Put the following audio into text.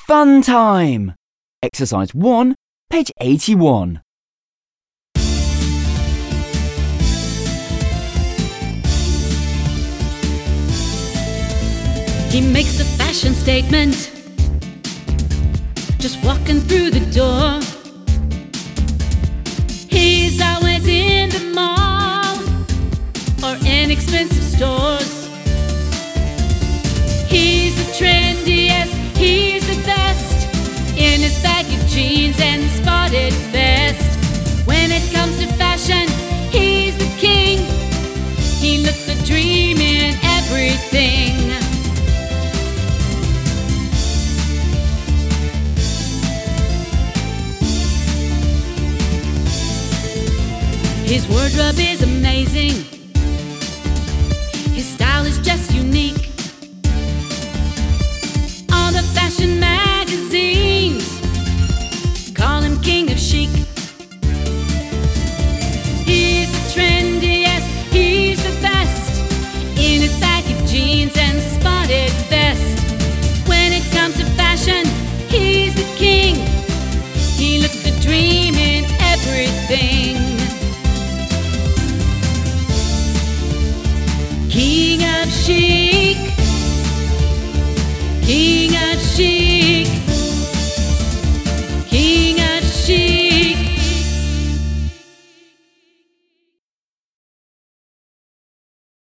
Fun time! Exercise 1, page 81. He makes a fashion statement, just walking through the door. He's always in the mall or inexpensive stores. He's the trendiest, he's the best, in his baggy jeans and spotted vest. When it comes to fashion, he's the king. He looks a dream in everything. His wardrobe is amazing. His style is just unique.